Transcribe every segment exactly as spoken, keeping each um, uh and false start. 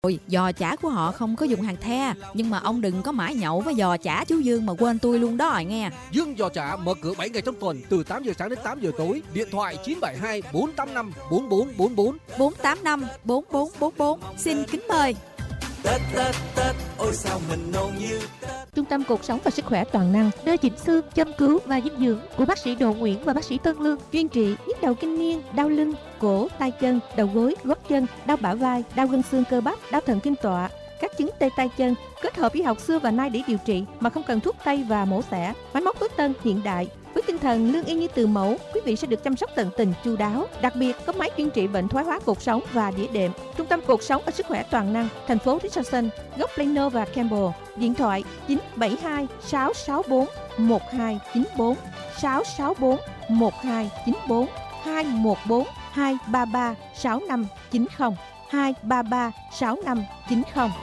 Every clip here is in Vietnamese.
Ôi, giò chả của họ không có dùng hàng the, nhưng mà ông đừng có mãi nhậu với giò chả chú Dương mà quên tôi luôn đó rồi nghe. Dương Giò Chả mở cửa bảy ngày trong tuần từ tám giờ sáng đến tám giờ tối. Điện thoại chín bảy hai bốn tám năm bốn bốn bốn bốn bốn tám năm bốn bốn bốn bốn. Xin kính mời. Tết Tết Tết ôi sao mình nôn như Tết. Trung tâm Cuộc sống và Sức khỏe toàn năng, nơi chỉnh xương, châm cứu và dinh dưỡng của bác sĩ Đỗ Nguyễn và bác sĩ Tân Lương, chuyên trị nhức đầu kinh niên, đau lưng, cổ, tay chân, đầu gối, gót chân, đau bả vai, đau gân xương cơ bắp, đau thần kinh tọa, các chứng tê tay chân, kết hợp y học xưa và nay để điều trị mà không cần thuốc tây và mổ xẻ, máy móc tối tân hiện đại. Với tinh thần lương y như từ mẫu, quý vị sẽ được chăm sóc tận tình chu đáo. Đặc biệt có máy chuyên trị bệnh thoái hóa cột sống và đĩa đệm. Trung tâm Cuộc sống và Sức khỏe toàn năng, thành phố Richardson, gốc Plano và Campbell. Điện thoại chín bảy hai sáu sáu bốn một hai chín bốn, sáu sáu bốn một hai chín bốn, hai một bốn hai ba ba sáu năm chín không, hai ba ba sáu năm chín không.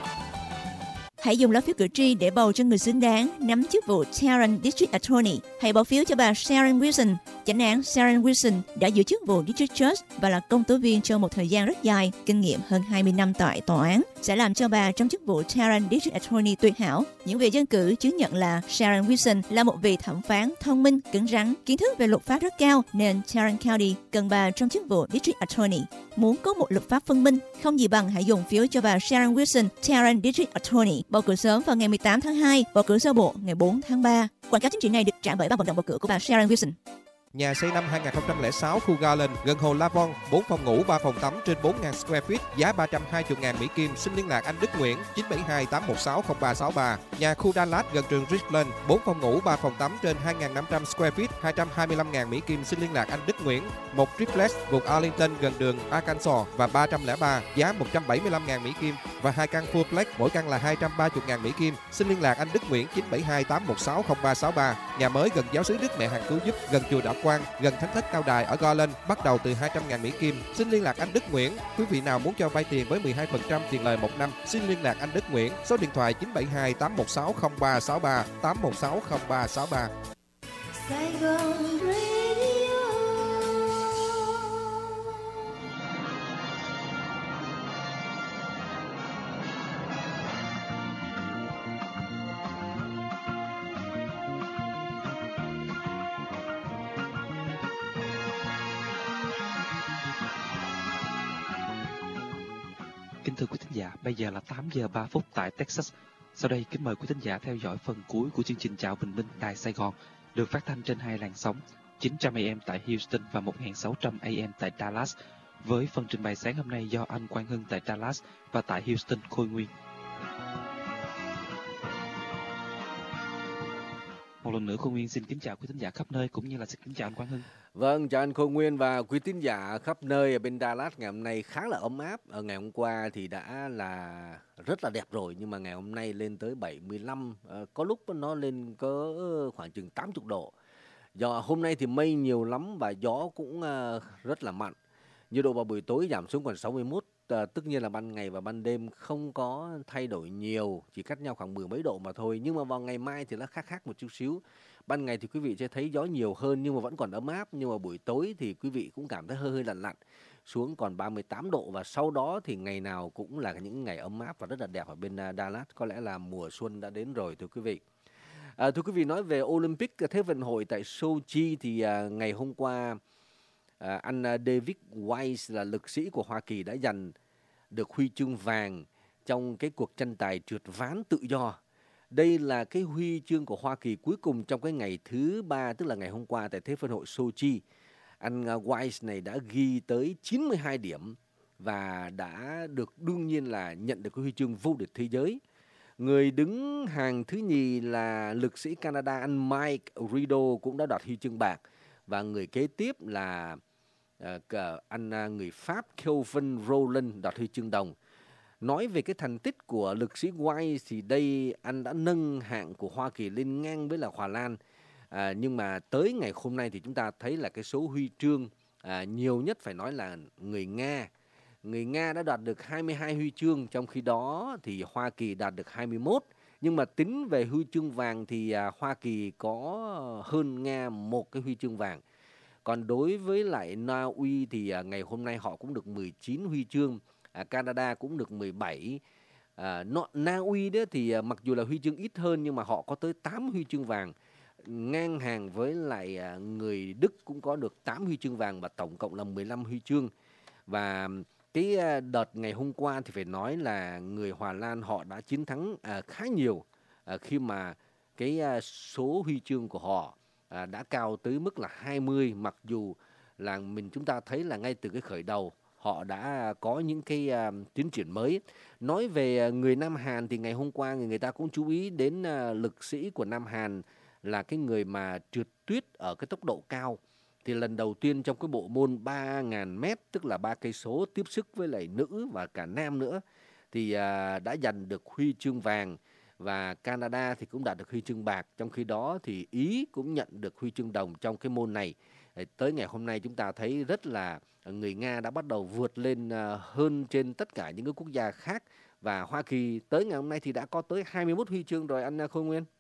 Hãy dùng lá phiếu cử tri để bầu cho người xứng đáng nắm chức vụ Tarrant District Attorney. Hãy bỏ phiếu cho bà Sharon Wilson. Chánh án Sharon Wilson đã giữ chức vụ District Judge và là công tố viên trong một thời gian rất dài, kinh nghiệm hơn hai mươi năm tại tòa án, sẽ làm cho bà trong chức vụ Tarrant District Attorney tuyệt hảo. Những vị dân cử chứng nhận là Sharon Wilson là một vị thẩm phán thông minh, cứng rắn, kiến thức về luật pháp rất cao, nên Tarrant County cần bà trong chức vụ District Attorney. Muốn có một luật pháp phân minh, không gì bằng hãy dùng phiếu cho bà Sharon Wilson, Tarrant District Attorney. Bầu cử sớm vào ngày mười tám tháng hai, bầu cử sơ bộ ngày bốn tháng ba. Quảng cáo chính trị này được trả bởi ban vận động bầu cử của bà Sharon Wilson. Nhà xây năm hai không không sáu khu Garland, gần hồ Lavon, bốn phòng ngủ, ba phòng tắm trên bốn nghìn square feet, giá ba trăm hai mươi nghìn Mỹ Kim. Xin liên lạc anh Đức Nguyễn chín bảy hai tám một sáu không ba sáu ba. Nhà khu Dallas gần trường Richland, bốn phòng ngủ, ba phòng tắm trên hai nghìn năm trăm square feet, hai trăm hai mươi lăm nghìn Mỹ Kim. Xin liên lạc anh Đức Nguyễn. Một triplex vùng Arlington gần đường Arkansas và ba trăm lẻ ba, giá một trăm bảy mươi lăm nghìn Mỹ Kim, và hai căn fullplex, mỗi căn là hai trăm ba mươi nghìn Mỹ Kim. Xin liên lạc anh Đức Nguyễn chín bảy hai tám một sáu không ba sáu ba. Nhà mới gần giáo xứ Đức Mẹ Hằng Cứu Giúp, gần chùa Đạo Quang, gần Thánh Thất Cao Đài ở Garland, bắt đầu từ hai trăm nghìn Mỹ Kim. Xin liên lạc anh Đức Nguyễn. Quý vị nào muốn cho vay tiền với mười hai phần trăm tiền lời một năm, xin liên lạc anh Đức Nguyễn. Số điện thoại chín bảy hai tám một sáu không ba sáu ba, tám một sáu không ba sáu ba. Sài Gòn Kính thưa quý thính giả, bây giờ là tám giờ ba phút tại Texas. Sau đây kính mời quý thính giả theo dõi phần cuối của chương trình Chào Bình Minh Đài Sài Gòn, được phát thanh trên hai làn sóng chín trăm A M tại Houston và một nghìn sáu trăm A M tại Dallas, với phần trình bày sáng hôm nay do anh Quang Hưng tại Dallas và tại Houston Khôi Nguyên. Một lần nữa Khôi Nguyên xin kính chào quý thính giả khắp nơi, cũng như là xin kính chào anh Quang Hưng. Vâng, chào anh Khôi Nguyên và quý tín giả khắp nơi ở bên Dallas. Ngày hôm nay khá là ấm áp. Ở ngày hôm qua thì đã là rất là đẹp rồi, nhưng mà ngày hôm nay lên tới bảy mươi lăm, à, có lúc nó lên có khoảng chừng tám mươi độ. Do hôm nay thì mây nhiều lắm và gió cũng uh, rất là mạnh. Nhiệt độ vào buổi tối giảm xuống còn sáu mươi mốt, à, tất nhiên là ban ngày và ban đêm không có thay đổi nhiều, chỉ cách nhau khoảng mười mấy độ mà thôi. Nhưng mà vào ngày mai thì nó khác khác một chút xíu. Ban ngày thì quý vị sẽ thấy gió nhiều hơn nhưng mà vẫn còn ấm áp, nhưng mà buổi tối thì quý vị cũng cảm thấy hơi hơi lạnh lạnh, xuống còn ba mươi tám độ, và sau đó thì ngày nào cũng là những ngày ấm áp và rất là đẹp ở bên Dallas. Có lẽ là mùa xuân đã đến rồi thưa quý vị. À, thưa quý vị, nói về Olympic Thế vận hội tại Sochi thì à, ngày hôm qua à, anh David Weiss là lực sĩ của Hoa Kỳ đã giành được huy chương vàng trong cái cuộc tranh tài trượt ván tự do. Đây là cái huy chương của Hoa Kỳ cuối cùng trong cái ngày thứ ba, tức là ngày hôm qua tại Thế vận hội Sochi. Anh Weiss này đã ghi tới chín mươi hai điểm và đã được đương nhiên là nhận được cái huy chương vô địch thế giới. Người đứng hàng thứ nhì là lực sĩ Canada anh Mike Rideau cũng đã đoạt huy chương bạc, và người kế tiếp là uh, anh uh, người Pháp Kelvin Rowland đoạt huy chương đồng. Nói về cái thành tích của lực sĩ Weiss thì đây anh đã nâng hạng của Hoa Kỳ lên ngang với là Hòa Lan. À, nhưng mà tới ngày hôm nay thì chúng ta thấy là cái số huy chương à, nhiều nhất phải nói là người Nga. Người Nga đã đạt được hai mươi hai huy chương, trong khi đó thì Hoa Kỳ đạt được hai mươi mốt. Nhưng mà tính về huy chương vàng thì à, Hoa Kỳ có hơn Nga một cái huy chương vàng. Còn đối với lại Na Uy thì à, ngày hôm nay họ cũng được mười chín huy chương. À, Canada cũng được mười bảy. À, Na Uy đó thì à, mặc dù là huy chương ít hơn nhưng mà họ có tới tám huy chương vàng, ngang hàng với lại à, người Đức cũng có được tám huy chương vàng và tổng cộng là mười lăm huy chương. Và cái à, đợt ngày hôm qua thì phải nói là người Hà Lan họ đã chiến thắng à, khá nhiều à, khi mà cái à, số huy chương của họ à, đã cao tới mức là hai mươi, mặc dù là mình chúng ta thấy là ngay từ cái khởi đầu họ đã có những cái uh, tiến triển mới. Nói về uh, người Nam Hàn thì ngày hôm qua người, người ta cũng chú ý đến uh, lực sĩ của Nam Hàn là cái người mà trượt tuyết ở cái tốc độ cao. Thì lần đầu tiên trong cái bộ môn ba nghìn mét, tức là ba cây số tiếp sức với lại nữ và cả nam nữa, thì uh, đã giành được huy chương vàng. Và Canada thì cũng đạt được huy chương bạc. Trong khi đó thì Ý cũng nhận được huy chương đồng trong cái môn này. Tới ngày hôm nay chúng ta thấy rất là người Nga đã bắt đầu vượt lên hơn trên tất cả những cái quốc gia khác. Và Hoa Kỳ tới ngày hôm nay thì đã có tới hai mươi mốt huy chương rồi anh Khôi Nguyên.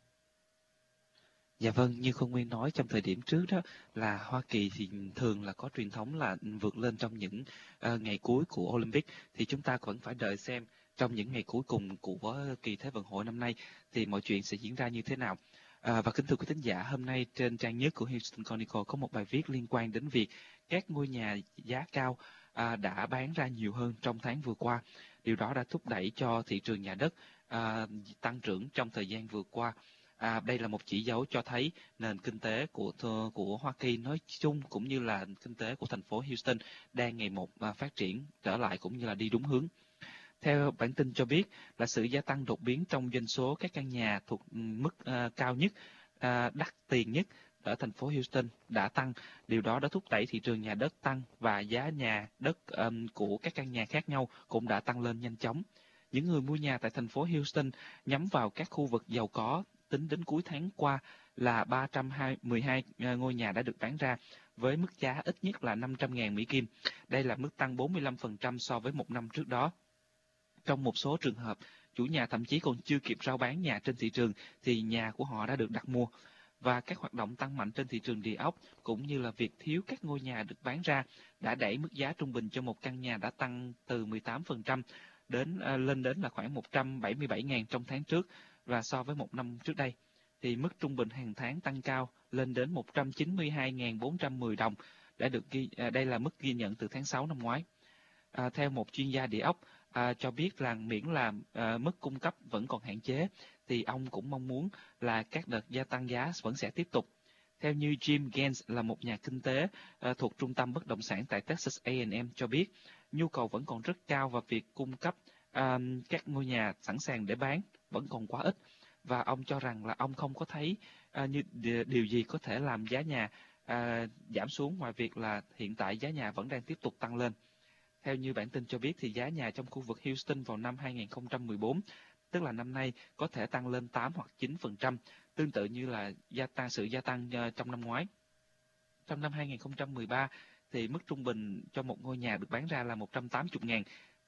Dạ vâng, như Khôi Nguyên nói trong thời điểm trước đó là Hoa Kỳ thì thường là có truyền thống là vượt lên trong những uh, ngày cuối của Olympic. Thì chúng ta vẫn phải đợi xem trong những ngày cuối cùng của kỳ Thế vận hội năm nay thì mọi chuyện sẽ diễn ra như thế nào. À, và kính thưa quý thính giả, hôm nay trên trang nhất của Houston Chronicle có một bài viết liên quan đến việc các ngôi nhà giá cao à, đã bán ra nhiều hơn trong tháng vừa qua. Điều đó đã thúc đẩy cho thị trường nhà đất à, tăng trưởng trong thời gian vừa qua. À, đây là một chỉ dấu cho thấy nền kinh tế của của Hoa Kỳ nói chung cũng như là kinh tế của thành phố Houston đang ngày một à, phát triển trở lại cũng như là đi đúng hướng. Theo bản tin cho biết là sự gia tăng đột biến trong doanh số các căn nhà thuộc mức uh, cao nhất, uh, đắt tiền nhất ở thành phố Houston đã tăng. Điều đó đã thúc đẩy thị trường nhà đất tăng và giá nhà đất um, của các căn nhà khác nhau cũng đã tăng lên nhanh chóng. Những người mua nhà tại thành phố Houston nhắm vào các khu vực giàu có tính đến cuối tháng qua là ba trăm mười hai ngôi nhà đã được bán ra với mức giá ít nhất là năm trăm nghìn Mỹ Kim. Đây là mức tăng bốn mươi lăm phần trăm so với một năm trước đó. Trong một số trường hợp, chủ nhà thậm chí còn chưa kịp rao bán nhà trên thị trường thì nhà của họ đã được đặt mua. Và các hoạt động tăng mạnh trên thị trường địa ốc cũng như là việc thiếu các ngôi nhà được bán ra đã đẩy mức giá trung bình cho một căn nhà đã tăng từ mười tám phần trăm đến uh, lên đến là khoảng một trăm bảy mươi bảy nghìn trong tháng trước, và so với một năm trước đây thì mức trung bình hàng tháng tăng cao lên đến một trăm chín mươi hai nghìn bốn trăm mười đồng đã được ghi uh, đây là mức ghi nhận từ tháng sáu năm ngoái. Uh, theo một chuyên gia địa ốc À, cho biết là miễn là à, mức cung cấp vẫn còn hạn chế thì ông cũng mong muốn là các đợt gia tăng giá vẫn sẽ tiếp tục. Theo như Jim Gaines là một nhà kinh tế à, thuộc trung tâm bất động sản tại Texas A and M cho biết, nhu cầu vẫn còn rất cao và việc cung cấp à, các ngôi nhà sẵn sàng để bán vẫn còn quá ít. Và ông cho rằng là ông không có thấy à, như điều gì có thể làm giá nhà à, giảm xuống ngoài việc là hiện tại giá nhà vẫn đang tiếp tục tăng lên. Theo như bản tin cho biết thì giá nhà trong khu vực Houston vào năm hai nghìn không trăm mười bốn, tức là năm nay, có thể tăng lên tám hoặc chín phần trăm, tương tự như là gia tăng sự gia tăng uh, trong năm ngoái. Trong năm hai nghìn không trăm mười ba thì mức trung bình cho một ngôi nhà được bán ra là một trăm tám mươi nghìn,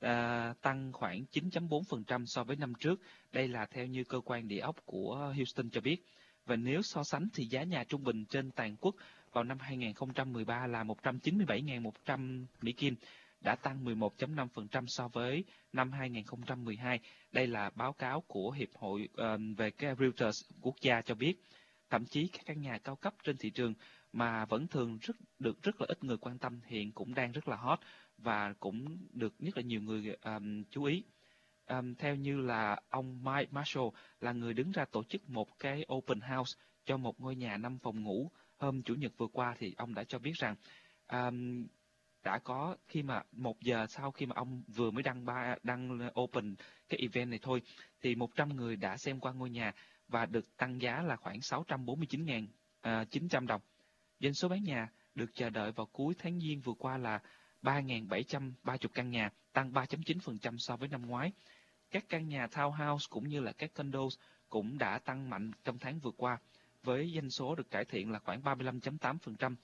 uh, tăng khoảng chín phẩy bốn phần trăm so với năm trước. Đây là theo như cơ quan địa ốc của Houston cho biết. Và nếu so sánh thì giá nhà trung bình trên toàn quốc vào năm hai nghìn không trăm mười ba là một trăm chín mươi bảy nghìn một trăm Mỹ Kim, đã tăng mười một phẩy năm phần trăm so với năm hai nghìn không trăm mười hai. Đây là báo cáo của Hiệp hội uh, về cái Reuters quốc gia cho biết. Thậm chí các căn nhà cao cấp trên thị trường mà vẫn thường rất được rất là ít người quan tâm hiện cũng đang rất là hot và cũng được rất là nhiều người um, chú ý. Um, theo như là ông Mike Marshall là người đứng ra tổ chức một cái open house cho một ngôi nhà năm phòng ngủ hôm Chủ nhật vừa qua, thì ông đã cho biết rằng um, đã có khi mà một giờ sau khi mà ông vừa mới đăng ba đăng open cái event này thôi thì một trăm người đã xem qua ngôi nhà và được tăng giá là khoảng sáu trăm bốn mươi chín nghìn chín trăm đồng. Doanh số bán nhà được chờ đợi vào cuối tháng Giêng vừa qua là ba nghìn bảy trăm ba mươi căn nhà, tăng ba phẩy chín phần trăm so với năm ngoái. Các căn nhà townhouse cũng như là các condos cũng đã tăng mạnh trong tháng vừa qua, với doanh số được cải thiện là khoảng ba mươi lăm phẩy tám phần trăm.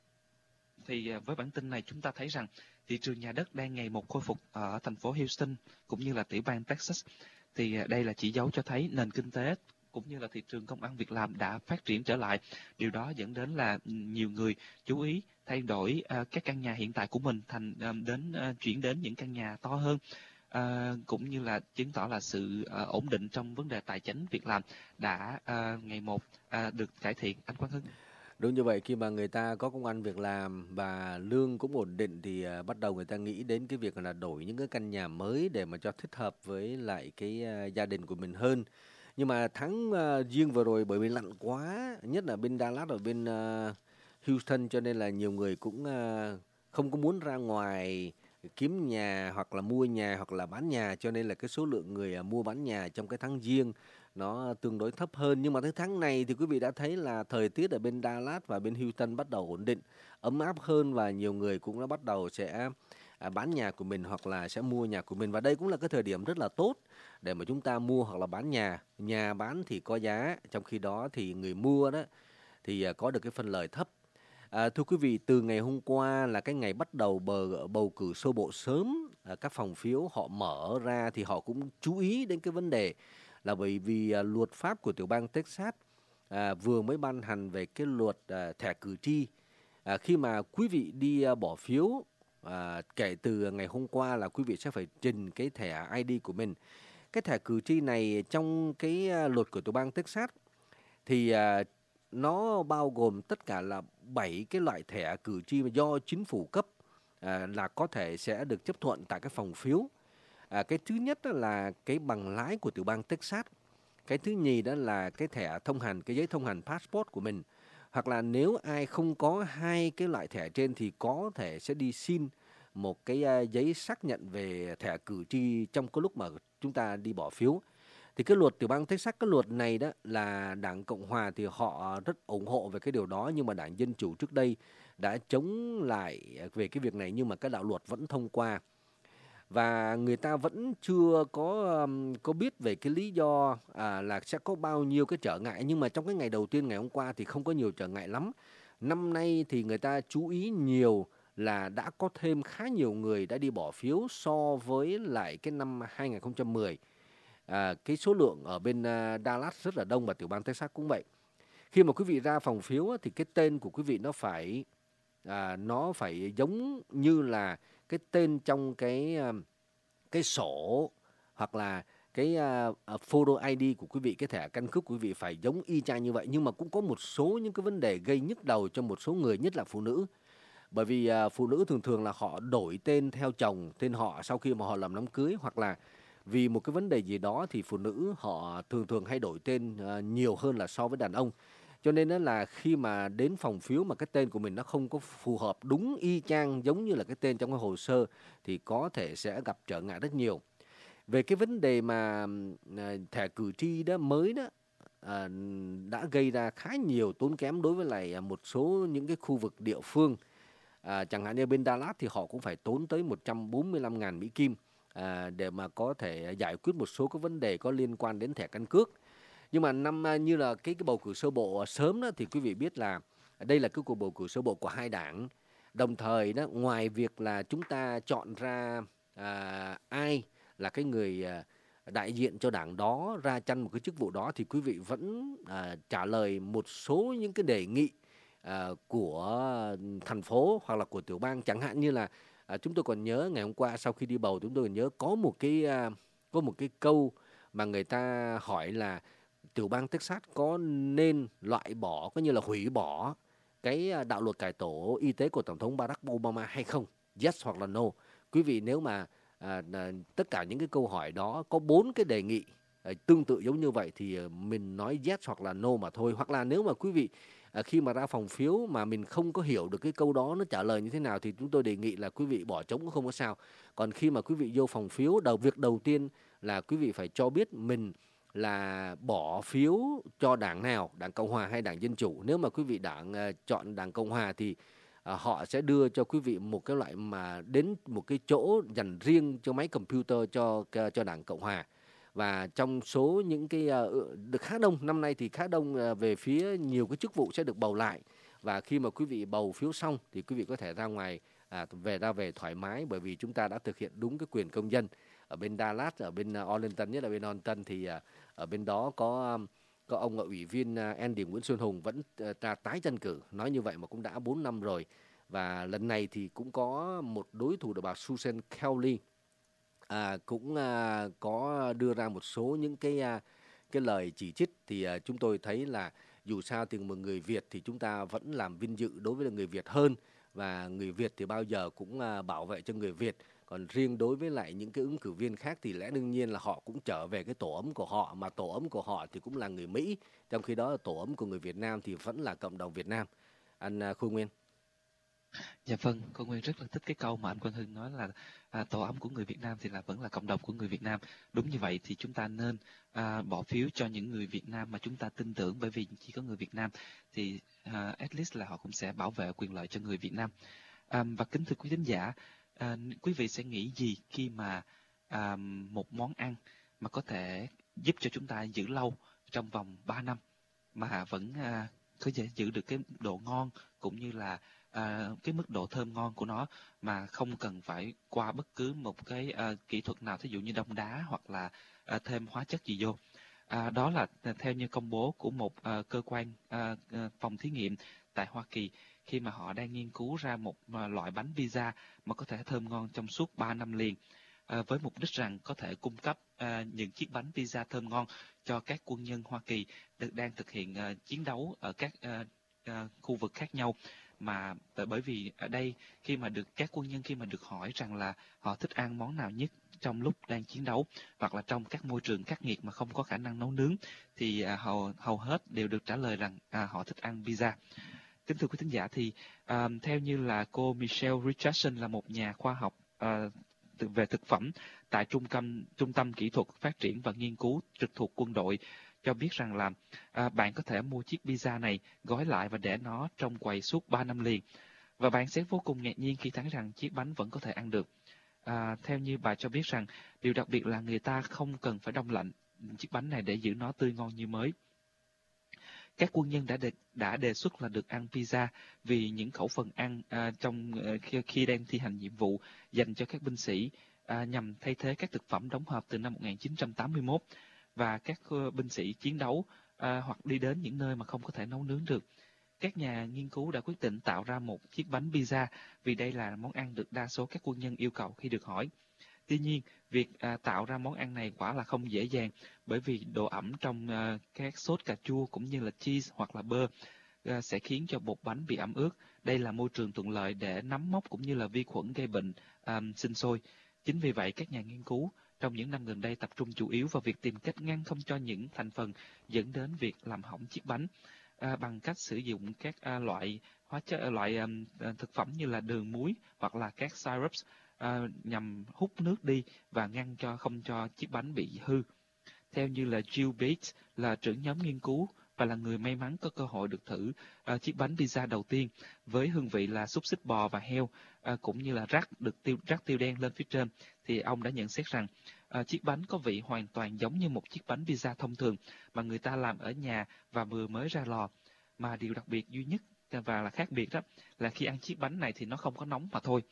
Thì với bản tin này chúng ta thấy rằng thị trường nhà đất đang ngày một khôi phục ở thành phố Houston cũng như là tiểu bang Texas. Thì đây là chỉ dấu cho thấy nền kinh tế cũng như là thị trường công ăn việc làm đã phát triển trở lại. Điều đó dẫn đến là nhiều người chú ý thay đổi uh, các căn nhà hiện tại của mình thành um, đến uh, chuyển đến những căn nhà to hơn. Uh, cũng như là chứng tỏ là sự uh, ổn định trong vấn đề tài chính việc làm đã uh, ngày một uh, được cải thiện. Anh Quang Hưng. Đúng như vậy, khi mà người ta có công ăn việc làm và lương cũng ổn định thì uh, bắt đầu người ta nghĩ đến cái việc là đổi những cái căn nhà mới để mà cho thích hợp với lại cái uh, gia đình của mình hơn. Nhưng mà tháng uh, riêng vừa rồi bởi vì lạnh quá, nhất là bên Dallas ở bên uh, Houston, cho nên là nhiều người cũng uh, không có muốn ra ngoài kiếm nhà hoặc là mua nhà hoặc là bán nhà, cho nên là cái số lượng người mua bán nhà trong cái tháng giêng nó tương đối thấp hơn. Nhưng mà tới tháng này thì quý vị đã thấy là thời tiết ở bên Dallas và bên Houston bắt đầu ổn định, ấm áp hơn và nhiều người cũng đã bắt đầu sẽ bán nhà của mình hoặc là sẽ mua nhà của mình. Và đây cũng là cái thời điểm rất là tốt để mà chúng ta mua hoặc là bán nhà. Nhà bán thì có giá, trong khi đó thì người mua đó thì có được cái phần lời thấp. À, thưa quý vị, từ ngày hôm qua là cái ngày bắt đầu bầu, bầu cử sơ bộ sớm, à, các phòng phiếu họ mở ra thì họ cũng chú ý đến cái vấn đề là bởi vì à, luật pháp của tiểu bang Texas à, vừa mới ban hành về cái luật à, thẻ cử tri. À, khi mà quý vị đi à, bỏ phiếu, à, kể từ ngày hôm qua là quý vị sẽ phải trình cái thẻ i đê của mình. Cái thẻ cử tri này trong cái à, luật của tiểu bang Texas thì à, nó bao gồm tất cả là bảy cái loại thẻ cử tri do chính phủ cấp à, là có thể sẽ được chấp thuận tại cái phòng phiếu. À, cái thứ nhất đó là cái bằng lái của tiểu bang Texas. Cái thứ nhì đó là cái thẻ thông hành, cái giấy thông hành passport của mình. Hoặc là nếu ai không có hai cái loại thẻ trên thì có thể sẽ đi xin một cái uh, giấy xác nhận về thẻ cử tri trong cái lúc mà chúng ta đi bỏ phiếu. Thì cái luật tiểu bang Texas, cái luật này đó là Đảng Cộng Hòa thì họ rất ủng hộ về cái điều đó, nhưng mà Đảng Dân Chủ trước đây đã chống lại về cái việc này, nhưng mà cái đạo luật vẫn thông qua. Và người ta vẫn chưa có có biết về cái lý do à, là sẽ có bao nhiêu cái trở ngại, nhưng mà trong cái ngày đầu tiên ngày hôm qua thì không có nhiều trở ngại lắm. Năm nay thì người ta chú ý nhiều là đã có thêm khá nhiều người đã đi bỏ phiếu so với lại cái năm hai nghìn không trăm mười. À, cái số lượng ở bên uh, Dallas rất là đông và tiểu bang Texas cũng vậy. Khi mà quý vị ra phòng phiếu thì cái tên của quý vị nó phải à, nó phải giống như là cái tên trong cái uh, cái sổ hoặc là cái uh, photo i đê của quý vị, cái thẻ căn cước của quý vị phải giống y chang như vậy. Nhưng mà cũng có một số những cái vấn đề gây nhức đầu cho một số người, nhất là phụ nữ. Bởi vì uh, phụ nữ thường thường là họ đổi tên theo chồng, tên họ sau khi mà họ làm đám cưới, hoặc là vì một cái vấn đề gì đó thì phụ nữ họ thường thường hay đổi tên uh, nhiều hơn là so với đàn ông. Cho nên đó là khi mà đến phòng phiếu mà cái tên của mình nó không có phù hợp đúng y chang giống như là cái tên trong cái hồ sơ thì có thể sẽ gặp trở ngại rất nhiều. Về cái vấn đề mà uh, thẻ cử tri đó mới đó uh, đã gây ra khá nhiều tốn kém đối với lại một số những cái khu vực địa phương. Uh, chẳng hạn như bên Dallas thì họ cũng phải tốn tới một trăm bốn mươi lăm nghìn Mỹ Kim À, để mà có thể giải quyết một số các vấn đề có liên quan đến thẻ căn cước. Nhưng mà năm như là cái, cái bầu cử sơ bộ sớm đó thì quý vị biết là đây là cái cuộc bầu cử sơ bộ của hai đảng. Đồng thời đó, ngoài việc là chúng ta chọn ra à, ai là cái người à, đại diện cho đảng đó ra tranh một cái chức vụ đó, thì quý vị vẫn à, trả lời một số những cái đề nghị à, của thành phố hoặc là của tiểu bang. Chẳng hạn như là À, chúng tôi còn nhớ ngày hôm qua sau khi đi bầu, chúng tôi còn nhớ có một cái uh, có một cái câu mà người ta hỏi là tiểu bang Texas có nên loại bỏ, có như là hủy bỏ cái đạo luật cải tổ y tế của Tổng thống Barack Obama hay không? Yes hoặc là no. Quý vị nếu mà à, tất cả những cái câu hỏi đó có bốn cái đề nghị à, tương tự giống như vậy thì mình nói yes hoặc là no mà thôi. Hoặc là nếu mà quý vị À, khi mà ra phòng phiếu mà mình không có hiểu được cái câu đó nó trả lời như thế nào thì chúng tôi đề nghị là quý vị bỏ trống cũng không có sao. Còn khi mà quý vị vô phòng phiếu, đầu việc đầu tiên là quý vị phải cho biết mình là bỏ phiếu cho đảng nào, đảng Cộng Hòa hay đảng Dân Chủ. Nếu mà quý vị đảng uh, chọn đảng Cộng Hòa thì uh, họ sẽ đưa cho quý vị một cái loại mà đến một cái chỗ dành riêng cho máy computer cho cho đảng Cộng Hòa. Và trong số những cái uh, được khá đông, năm nay thì khá đông uh, về phía nhiều cái chức vụ sẽ được bầu lại. Và khi mà quý vị bầu phiếu xong thì quý vị có thể ra ngoài, à, về ra về thoải mái, bởi vì chúng ta đã thực hiện đúng cái quyền công dân. Ở bên Dallas, ở bên uh, Arlington, nhất là bên Arlington thì uh, ở bên đó có có ông ủy viên Andy Nguyễn Xuân Hùng vẫn ta tái tranh cử, nói như vậy mà cũng đã bốn năm rồi. Và lần này thì cũng có một đối thủ là bà Susan Kelly à, cũng à, có đưa ra một số những cái à, cái lời chỉ trích. Thì à, chúng tôi thấy là dù sao thì một người Việt thì chúng ta vẫn làm vinh dự đối với người Việt hơn, và người Việt thì bao giờ cũng à, bảo vệ cho người Việt. Còn riêng đối với lại những cái ứng cử viên khác thì lẽ đương nhiên là họ cũng trở về cái tổ ấm của họ, mà tổ ấm của họ thì cũng là người Mỹ, trong khi đó tổ ấm của người Việt Nam thì vẫn là cộng đồng Việt Nam. Anh à, Khôi Nguyên. Dạ vâng, cô Nguyên rất là thích cái câu mà anh Quang Hưng nói là à, tổ ấm của người Việt Nam thì là vẫn là cộng đồng của người Việt Nam. Đúng như vậy thì chúng ta nên à, bỏ phiếu cho những người Việt Nam mà chúng ta tin tưởng, bởi vì chỉ có người Việt Nam thì à, at least là họ cũng sẽ bảo vệ quyền lợi cho người Việt Nam. À, và kính thưa quý thính giả, à, quý vị sẽ nghĩ gì khi mà à, một món ăn mà có thể giúp cho chúng ta giữ lâu trong vòng ba năm mà vẫn à, có thể giữ được cái độ ngon cũng như là À, cái mức độ thơm ngon của nó mà không cần phải qua bất cứ một cái à, kỹ thuật nào, thí dụ như đông đá hoặc là à, thêm hóa chất gì vô. À, đó là theo như công bố của một à, cơ quan à, phòng thí nghiệm tại Hoa Kỳ, khi mà họ đang nghiên cứu ra một à, loại bánh pizza mà có thể thơm ngon trong suốt ba năm liền, à, với mục đích rằng có thể cung cấp à, những chiếc bánh pizza thơm ngon cho các quân nhân Hoa Kỳ được đang thực hiện à, chiến đấu ở các à, à, khu vực khác nhau. Mà bởi vì ở đây khi mà được các quân nhân khi mà được hỏi rằng là họ thích ăn món nào nhất trong lúc đang chiến đấu hoặc là trong các môi trường khắc nghiệt mà không có khả năng nấu nướng, thì à, hầu hầu hết đều được trả lời rằng à, họ thích ăn pizza. Kính thưa quý thính giả, thì à, theo như là cô Michelle Richardson là một nhà khoa học à, về thực phẩm tại trung tâm trung tâm kỹ thuật phát triển và nghiên cứu trực thuộc quân đội, cho biết rằng là à, bạn có thể mua chiếc pizza này, gói lại và để nó trong quầy suốt ba năm liền. Và bạn sẽ vô cùng ngạc nhiên khi thấy rằng chiếc bánh vẫn có thể ăn được. À, theo như bà cho biết rằng, điều đặc biệt là người ta không cần phải đông lạnh chiếc bánh này để giữ nó tươi ngon như mới. Các quân nhân đã đề, đã đề xuất là được ăn pizza vì những khẩu phần ăn à, trong à, khi, khi đang thi hành nhiệm vụ dành cho các binh sĩ à, nhằm thay thế các thực phẩm đóng hộp từ năm một nghìn chín trăm tám mươi mốt. Và các uh, binh sĩ chiến đấu uh, hoặc đi đến những nơi mà không có thể nấu nướng được. Các nhà nghiên cứu đã quyết định tạo ra một chiếc bánh pizza vì đây là món ăn được đa số các quân nhân yêu cầu khi được hỏi. Tuy nhiên, việc uh, tạo ra món ăn này quả là không dễ dàng, bởi vì độ ẩm trong uh, các sốt cà chua cũng như là cheese hoặc là bơ uh, sẽ khiến cho bột bánh bị ẩm ướt. Đây là môi trường thuận lợi để nấm mốc cũng như là vi khuẩn gây bệnh um, sinh sôi. Chính vì vậy, các nhà nghiên cứu trong những năm gần đây tập trung chủ yếu vào việc tìm cách ngăn không cho những thành phần dẫn đến việc làm hỏng chiếc bánh à, bằng cách sử dụng các à, loại hóa chất, loại à, thực phẩm như là đường, muối hoặc là các syrups à, nhằm hút nước đi và ngăn cho không cho chiếc bánh bị hư. Theo như là Jill Bates là trưởng nhóm nghiên cứu và là người may mắn có cơ hội được thử uh, chiếc bánh pizza đầu tiên với hương vị là xúc xích bò và heo, uh, cũng như là rắc được tiêu rắc tiêu đen lên phía trên, thì ông đã nhận xét rằng uh, chiếc bánh có vị hoàn toàn giống như một chiếc bánh pizza thông thường mà người ta làm ở nhà và vừa mới ra lò. Mà điều đặc biệt duy nhất và là khác biệt đó là khi ăn chiếc bánh này thì nó không có nóng mà thôi.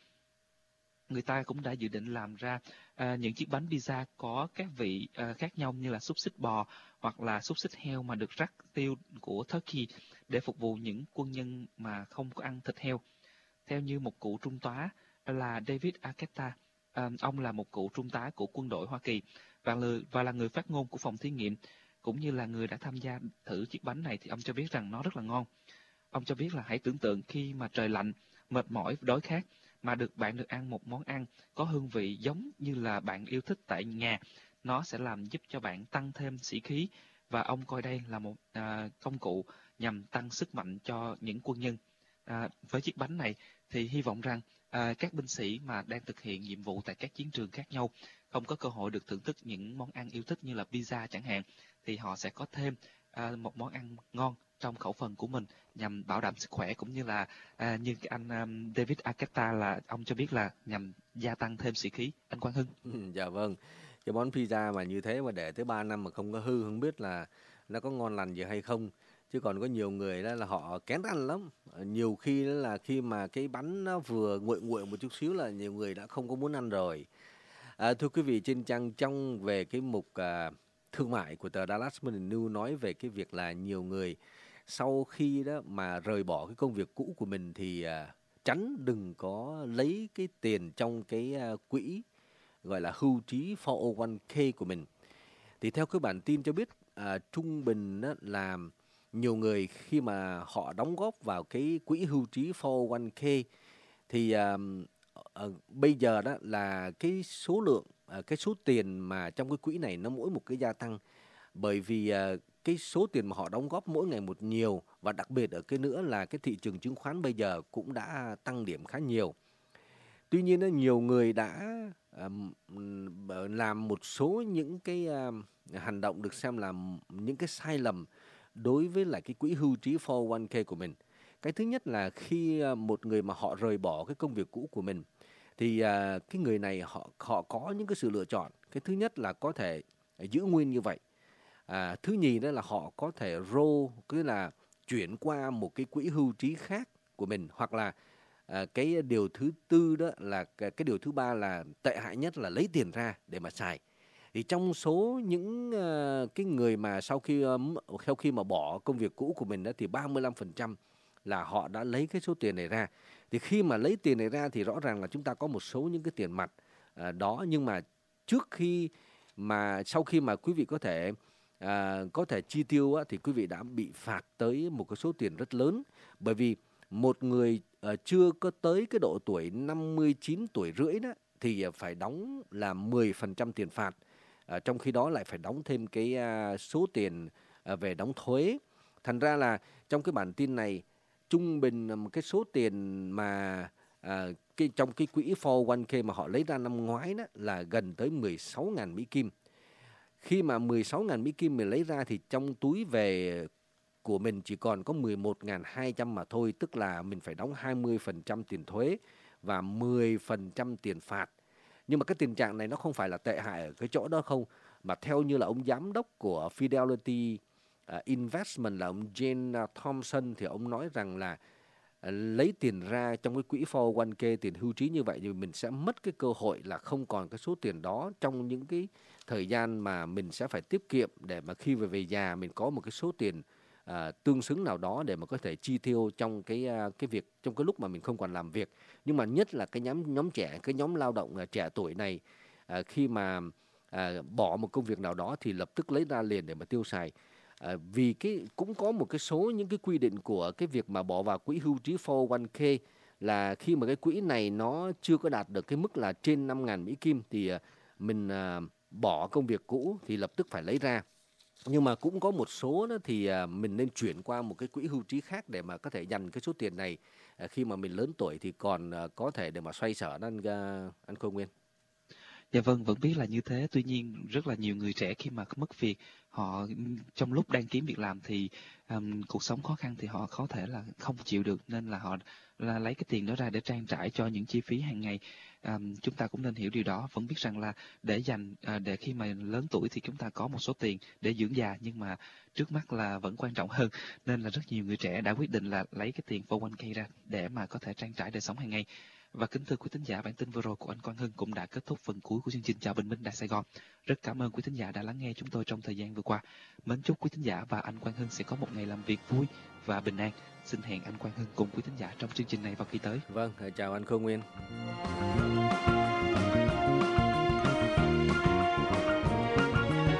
Người ta cũng đã dự định làm ra uh, những chiếc bánh pizza có các vị uh, khác nhau như là xúc xích bò hoặc là xúc xích heo mà được rắc tiêu của Turkey để phục vụ những quân nhân mà không có ăn thịt heo. Theo như một cựu trung tá là David Arquette, uh, ông là một cựu trung tá của quân đội Hoa Kỳ và, và là người phát ngôn của phòng thí nghiệm, cũng như là người đã tham gia thử chiếc bánh này, thì ông cho biết rằng nó rất là ngon. Ông cho biết là hãy tưởng tượng khi mà trời lạnh, mệt mỏi, đói khát, mà được bạn được ăn một món ăn có hương vị giống như là bạn yêu thích tại nhà, nó sẽ làm giúp cho bạn tăng thêm sĩ khí, và ông coi đây là một à, công cụ nhằm tăng sức mạnh cho những quân nhân. À, với chiếc bánh này thì hy vọng rằng à, các binh sĩ mà đang thực hiện nhiệm vụ tại các chiến trường khác nhau không có cơ hội được thưởng thức những món ăn yêu thích như là pizza chẳng hạn, thì họ sẽ có thêm à, một món ăn ngon trong khẩu phần của mình nhằm bảo đảm sức khỏe, cũng như là à, như cái anh um, David Arquette là ông cho biết là nhằm gia tăng thêm sĩ khí. Anh Quang Hưng. Ừ, dạ vâng. Cái món pizza mà như thế mà để tới ba năm mà không có hư, không biết là nó có ngon lành gì hay không. Chứ còn có nhiều người đó là họ kén ăn lắm. Nhiều khi đó là khi mà cái bánh nó vừa nguội nguội một chút xíu là nhiều người đã không có muốn ăn rồi. À, thưa quý vị, trên trang trong về cái mục à, thương mại của tờ Dallas Morning News nói về cái việc là nhiều người sau khi đó mà rời bỏ cái công việc cũ của mình thì uh, tránh đừng có lấy cái tiền trong cái uh, quỹ gọi là hưu trí four oh one k của mình. Thì theo cái bản tin cho biết uh, trung bình đó là nhiều người khi mà họ đóng góp vào cái quỹ hưu trí four oh one k thì uh, uh, bây giờ đó là cái số lượng uh, cái số tiền mà trong cái quỹ này nó mỗi một cái gia tăng, bởi vì uh, cái số tiền mà họ đóng góp mỗi ngày một nhiều, và đặc biệt ở cái nữa là cái thị trường chứng khoán bây giờ cũng đã tăng điểm khá nhiều. Tuy nhiên đó, nhiều người đã uh, làm một số những cái uh, hành động được xem là những cái sai lầm đối với lại cái quỹ hưu trí four oh one k của mình. Cái thứ nhất là khi một người mà họ rời bỏ cái công việc cũ của mình thì uh, cái người này họ họ có những cái sự lựa chọn. Cái thứ nhất là có thể giữ nguyên như vậy. À, thứ nhì đó là họ có thể roll, cứ là chuyển qua một cái quỹ hưu trí khác của mình, hoặc là à, cái điều thứ tư đó là cái, cái điều thứ ba là tệ hại nhất là lấy tiền ra để mà xài. Thì trong số những uh, cái người mà sau khi um, sau khi mà bỏ công việc cũ của mình đó thì ba mươi lăm phần trăm là họ đã lấy cái số tiền này ra. Thì khi mà lấy tiền này ra thì rõ ràng là chúng ta có một số những cái tiền mặt uh, đó, nhưng mà trước khi mà sau khi mà quý vị có thể À, có thể chi tiêu á, thì quý vị đã bị phạt tới một cái số tiền rất lớn, bởi vì một người uh, chưa có tới cái độ tuổi năm mươi chín tuổi rưỡi đó thì uh, phải đóng là mười phần trăm tiền phạt, uh, trong khi đó lại phải đóng thêm cái uh, số tiền uh, về đóng thuế. Thành ra là trong cái bản tin này trung bình một cái số tiền mà uh, cái, trong cái quỹ four oh one k mà họ lấy ra năm ngoái đó là gần tới mười sáu nghìn Mỹ Kim. Khi mà mười sáu nghìn Mỹ Kim mình lấy ra thì trong túi về của mình chỉ còn có mười một nghìn hai trăm mà thôi, tức là mình phải đóng hai mươi phần trăm tiền thuế và mười phần trăm tiền phạt. Nhưng mà cái tình trạng này nó không phải là tệ hại ở cái chỗ đó không, mà theo như là ông giám đốc của Fidelity uh, Investment là ông Jane Thompson thì ông nói rằng là uh, lấy tiền ra trong cái quỹ four oh one k, tiền hưu trí như vậy thì mình sẽ mất cái cơ hội là không còn cái số tiền đó trong những cái thời gian mà mình sẽ phải tiết kiệm, để mà khi về về già mình có một cái số tiền uh, tương xứng nào đó để mà có thể chi tiêu trong cái uh, cái việc trong cái lúc mà mình không còn làm việc. Nhưng mà nhất là cái nhóm nhóm trẻ, cái nhóm lao động uh, trẻ tuổi này uh, khi mà uh, bỏ một công việc nào đó thì lập tức lấy ra liền để mà tiêu xài. Uh, vì cái cũng có một cái số những cái quy định của cái việc mà bỏ vào quỹ hưu trí four oh one k là khi mà cái quỹ này nó chưa có đạt được cái mức là trên năm nghìn Mỹ Kim thì uh, mình uh, bỏ công việc cũ thì lập tức phải lấy ra. Nhưng mà cũng có một số đó thì mình nên chuyển qua một cái quỹ hưu trí khác để mà có thể dành cái số tiền này khi mà mình lớn tuổi thì còn có thể để mà xoay sở đó anh, anh Khôi Nguyên. Dạ vâng, vẫn biết là như thế. Tuy nhiên rất là nhiều người trẻ khi mà mất việc, họ trong lúc đang kiếm việc làm thì um, cuộc sống khó khăn thì họ có thể là không chịu được, nên là họ là lấy cái tiền đó ra để trang trải cho những chi phí hàng ngày. Um, chúng ta cũng nên hiểu điều đó. Vẫn biết rằng là để dành uh, để khi mà lớn tuổi thì chúng ta có một số tiền để dưỡng già, nhưng mà trước mắt là vẫn quan trọng hơn, nên là rất nhiều người trẻ đã quyết định là lấy cái tiền four oh one k ra để mà có thể trang trải đời sống hàng ngày. Và kính thưa quý thính giả, bản tin vừa rồi của anh Quang Hưng cũng đã kết thúc phần cuối của chương trình Chào Bình Minh Đài Sài Gòn. Rất cảm ơn quý thính giả đã lắng nghe chúng tôi trong thời gian vừa qua. Mến chúc quý thính giả và anh Quang Hưng sẽ có một ngày làm việc vui và bình an. Xin hẹn anh Quang Hưng cùng quý thính giả trong chương trình này vào kỳ tới. Vâng, chào anh Khôi Nguyên.